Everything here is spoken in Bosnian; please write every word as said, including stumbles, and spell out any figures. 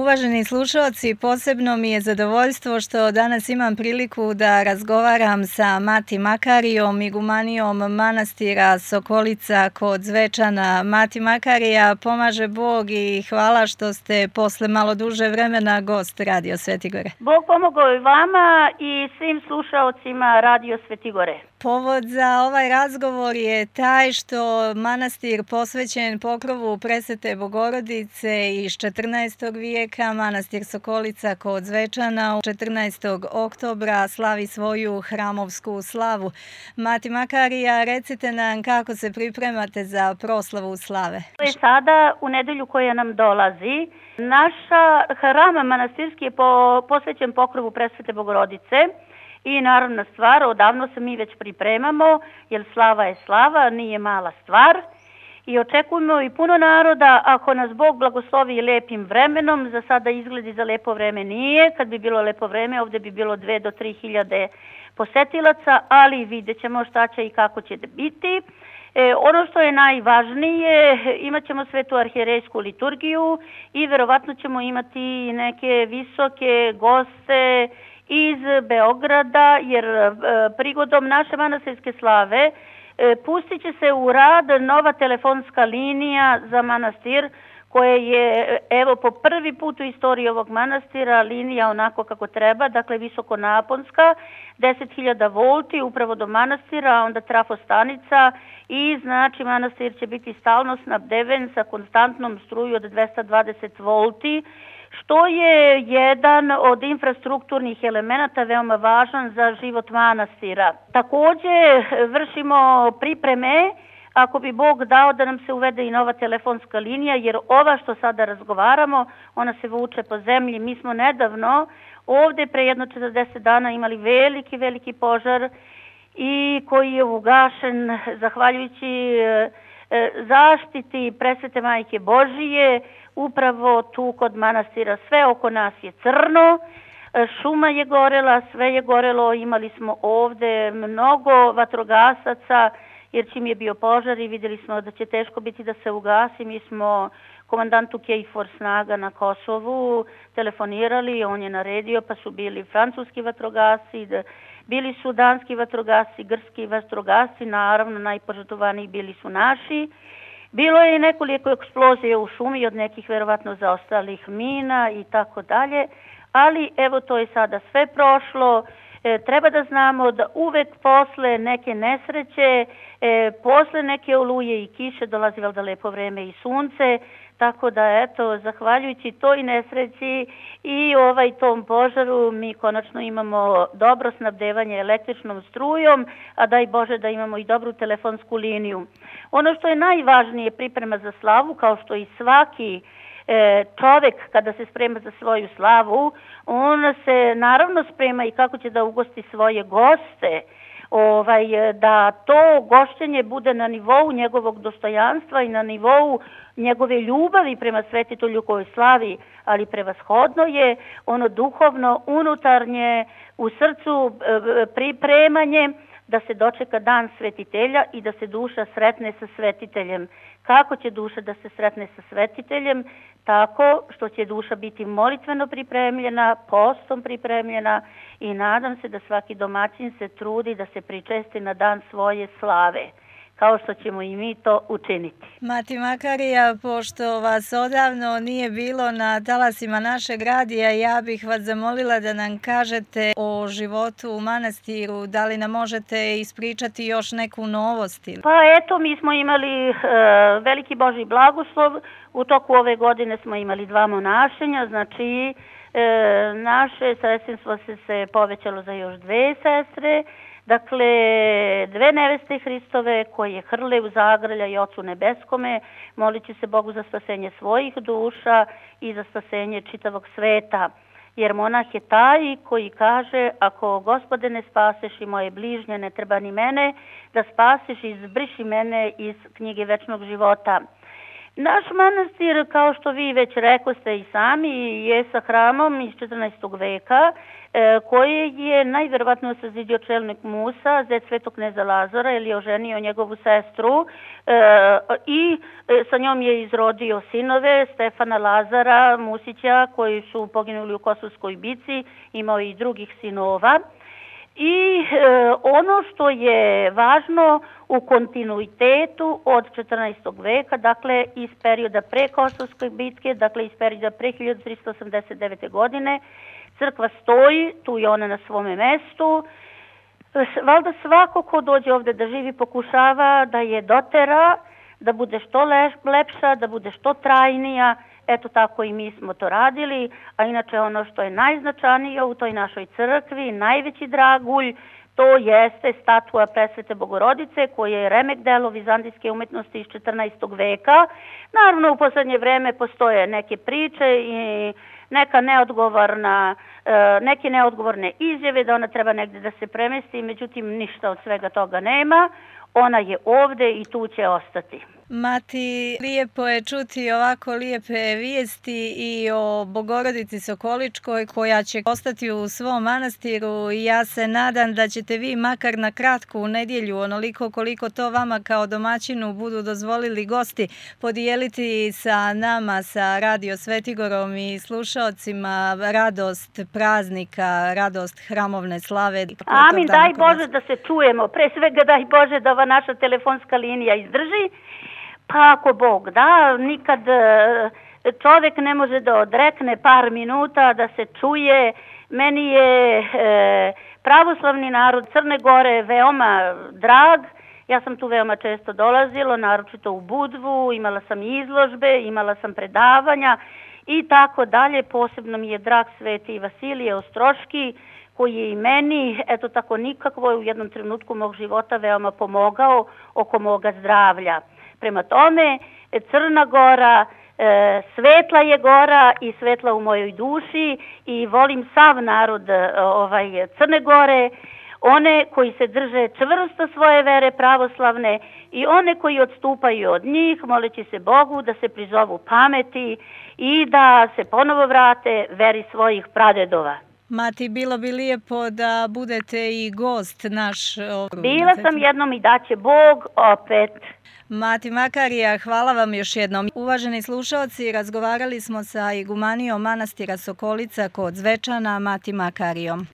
Uvaženi slušalci, posebno mi je zadovoljstvo što danas imam priliku da razgovaram sa Mati Makarijom, igumanijom manastira Sokolica kod Zvečana. Mati Makarija, pomaže Bog i hvala što ste posle malo duže vremena gost Radio Svetigore. Bog pomogao i vama i svim slušaocima Radio Svetigore. Povod za ovaj razgovor je taj što manastir posvećen pokrovu Presvete Bogorodice iz četrnaestog vijeka, manastir Sokolica kod Zvečana, četrnaestog oktobra slavi svoju hramovsku slavu. Mati Makarija, recite nam kako se pripremate za proslavu slave. To je sada u nedelju koja nam dolazi. Naša hram manastirski je posvećen pokrovu Presvete Bogorodice. I naravna stvar, odavno se mi već pripremamo, jer slava je slava, nije mala stvar. I očekujemo i puno naroda, ako nas Bog blagoslovi lepim vremenom, za sada izgledi za lepo vreme nije. Kad bi bilo lepo vreme, ovdje bi bilo dve do tri hiljade posetilaca, ali vidjet ćemo šta će i kako će biti. E, ono što je najvažnije, imat ćemo svetu arhijerejsku liturgiju i verovatno ćemo imati neke visoke goste iz Beograda, jer prigodom naše manastirske slave pustit će se u rad nova telefonska linija za manastir, koja je, evo, po prvi put u istoriji ovog manastira linija onako kako treba, dakle visokonaponska, deset hiljada volti upravo do manastira, a onda trafostanica i znači manastir će biti stalno snabdeven sa konstantnom struju od dvesta dvadeset volti, što je jedan od infrastrukturnih elemenata veoma važan za život manastira. Također vršimo pripreme, ako bi Bog dao, da nam se uvede i nova telefonska linija, jer ova što sada razgovaramo, ona se vuče po zemlji. Mi smo nedavno ovdje pre jedno četrdeset dana imali veliki, veliki požar i koji je ugašen zahvaljujući zaštiti Presvete Majke Božije, upravo tu kod manastira. Sve oko nas je crno, šuma je gorela, sve je gorelo, imali smo ovdje mnogo vatrogasaca, jer čim je bio požar i vidjeli smo da će teško biti da se ugasi, mi smo komandantu K F O R snaga na Kosovu telefonirali, on je naredio, pa su bili francuski vatrogasci, bili su danski vatrogasci, grčki vatrogasci, naravno najpožrtvovaniji bili su naši. Bilo je i nekoliko eksplozije u šumi od nekih verovatno zaostalih mina i tako dalje, ali evo to je sada sve prošlo. E, treba da znamo da uvek posle neke nesreće, e, posle neke oluje i kiše dolazi valjda lepo vreme i sunce, tako da eto, zahvaljujući toj nesreći i ovaj tom požaru mi konačno imamo dobro snabdevanje električnom strujom, a daj Bože da imamo i dobru telefonsku liniju. Ono što je najvažnije priprema za slavu, kao što i svaki čovjek kada se sprema za svoju slavu, on se naravno sprema i kako će da ugosti svoje goste, ovaj, da to gošćenje bude na nivou njegovog dostojanstva i na nivou njegove ljubavi prema svetitelju kojoj slavi, ali prevashodno je ono duhovno, unutarnje, u srcu pripremanje da se dočeka dan svetitelja i da se duša sretne sa svetiteljem. Kako će duša da se sretne sa svetiteljem? Tako što će duša biti molitveno pripremljena, postom pripremljena i nadam se da svaki domaćin se trudi da se pričesti na dan svoje slave, kao što ćemo i mi to učiniti. Mati Makarija, pošto vas odavno nije bilo na talasima našeg radija, ja bih vas zamolila da nam kažete o životu u manastiru, da li nam možete ispričati još neku novost? Pa eto, mi smo imali e, veliki Božji blagoslov, u toku ove godine smo imali dva monašenja, znači e, naše sestrinstvo se, se povećalo za još dve sestre, dakle, dve neveste Hristove koje hrle u zagrlja i Ocu Nebeskome, molit će se Bogu za spasenje svojih duša i za spasenje čitavog sveta. Jer monah je taj koji kaže, ako Gospode ne spaseš i moje bližnje, ne treba ni mene, da spasiš i izbriši mene iz knjige večnog života. Naš manastir, kao što vi već rekoste i sami, je sa hramom iz četrnaestog veka, koji je najverovatno sazidio čelnik Musa, zet svetog kneza Lazara, jer je oženio njegovu sestru i sa njom je izrodio sinove Stefana, Lazara, Musića, koji su poginuli u Kosovskoj bici, imao i drugih sinova. I e, ono što je važno u kontinuitetu od četrnaestog veka, dakle iz perioda pre Kosovske bitke, dakle iz perioda pre hiljadu trista osamdeset devete. godine, crkva stoji, tu je ona na svome mestu. Valjda svako ko dođe ovde da živi pokušava da je dotera, da bude što lepša, da bude što trajnija. Eto tako i mi smo to radili, a inače ono što je najznačajnije u toj našoj crkvi, najveći dragulj, to jeste statua Presvete Bogorodice, koja je remek delo vizantijske umetnosti iz četrnaestog veka. Naravno, u poslednje vreme postoje neke priče i neka neodgovorna, neke neodgovorne izjave da ona treba negde da se premesti, međutim ništa od svega toga nema. Ona je ovde i tu će ostati. Mati, lijepo je čuti ovako lijepe vijesti i o Bogorodici Sokoličkoj koja će ostati u svom manastiru i ja se nadam da ćete vi makar na kratku nedjelju, onoliko koliko to vama kao domaćinu budu dozvolili gosti, podijeliti sa nama, sa Radio Svetigorom i slušaocima radost praznika, radost hramovne slave. Amin, daj Bože da se čujemo, pre svega daj Bože da ova naša telefonska linija izdrži. Pa ako Bog da, nikad čovjek ne može da odrekne par minuta da se čuje. Meni je e, pravoslavni narod Crne Gore veoma drag. Ja sam tu veoma često dolazila, naročito u Budvu, imala sam izložbe, imala sam predavanja i tako dalje. Posebno mi je drag Sveti Vasilije Ostroški, koji je i meni, eto tako nikakvo, u jednom trenutku mog života veoma pomogao oko moga zdravlja. Prema tome, Crna Gora, e, svetla je gora i svetla u mojoj duši i volim sav narod ovaj, Crne Gore, one koji se drže čvrsto svoje vere pravoslavne i one koji odstupaju od njih, moleći se Bogu da se prizovu pameti i da se ponovo vrate veri svojih pradedova. Mati, bilo bi lijepo da budete i gost naš. Bila sam jednom i daće Bog opet. Mati Makarija, hvala vam još jednom. Uvaženi slušalci, razgovarali smo sa igumanijom manastira Sokolica kod Zvečana, Mati Makarijom.